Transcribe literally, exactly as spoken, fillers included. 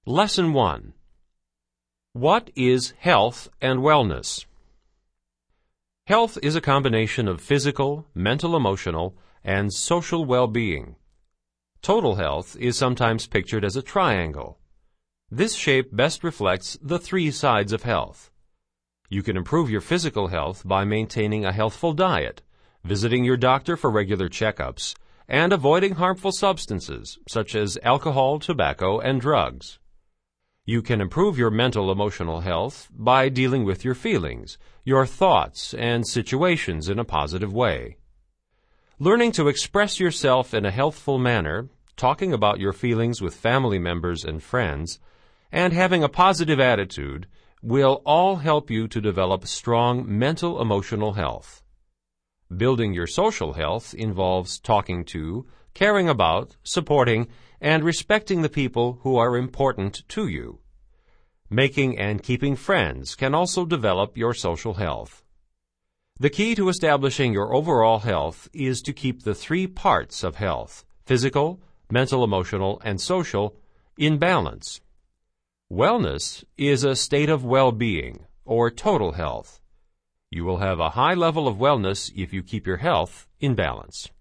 Lesson one. What is health and wellness? Health is a combination of physical, mental, emotional, and social well-being. Total health is sometimes pictured as a triangle. This shape best reflects the three sides of health. You can improve your physical health by maintaining a healthful diet, visiting your doctor for regular checkups, and avoiding harmful substances such as alcohol, tobacco, and drugs. You can improve your mental emotional health by dealing with your feelings, your thoughts, and situations in a positive way. Learning to express yourself in a healthful manner, talking about your feelings with family members and friends, and having a positive attitude will all help you to develop strong mental emotional health. Building your social health involves talking to, caring about, supporting, and respecting the people who are important to you. Making and keeping friends can also develop your social health. The key to establishing your overall health is to keep the three parts of health, physical, mental, emotional, and social, in balance. Wellness is a state of well-being, or total health. You will have a high level of wellness if you keep your health in balance.